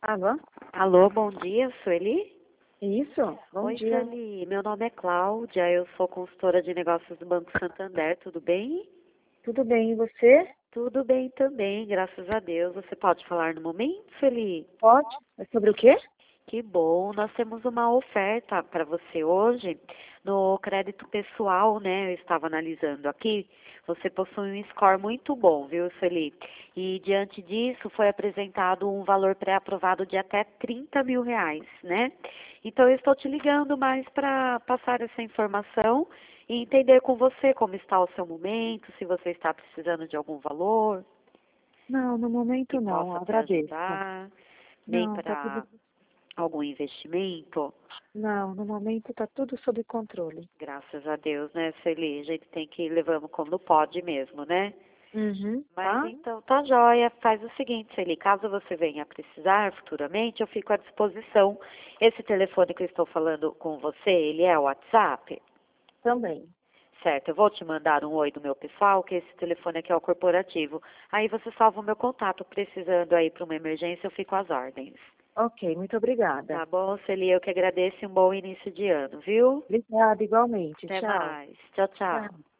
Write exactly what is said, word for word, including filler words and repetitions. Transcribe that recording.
Alô? Alô, bom dia, Sueli? Isso, bom Oi, dia. Sueli. Meu nome é Cláudia, eu sou consultora de negócios do Banco Santander, tudo bem? Tudo bem, e você? Tudo bem também, graças a Deus. Você pode falar no momento, Sueli? Pode? É sobre o quê? Que bom, nós temos uma oferta para você hoje no crédito pessoal, né? Eu estava analisando aqui. Você possui um score muito bom, viu, Sueli? E diante disso foi apresentado um valor pré-aprovado de até trinta mil reais, né? Então eu estou te ligando mais para passar essa informação e entender com você como está o seu momento, se você está precisando de algum valor Não, no que momento não, possa te agradeço. ajudar, nem Não, tá para tudo. algum investimento. Não, no momento tá tudo sob controle. Graças a Deus, né, Sueli? A gente tem que ir levando como pode mesmo, né? Uhum, Mas tá? então, tá joia. Faz o seguinte, Sueli, caso você venha a precisar futuramente, eu fico à disposição. Esse telefone que eu estou falando com você, ele é o WhatsApp? Também. Certo, eu vou te mandar um oi do meu pessoal, que esse telefone aqui é o corporativo. Aí você salva o meu contato, precisando aí para uma emergência, eu fico às ordens. Ok, muito obrigada. Tá bom, Sueli? Eu que agradeço e um bom início de ano, viu? Obrigada, igualmente. Até Tchau. mais. Tchau, Tchau. tchau.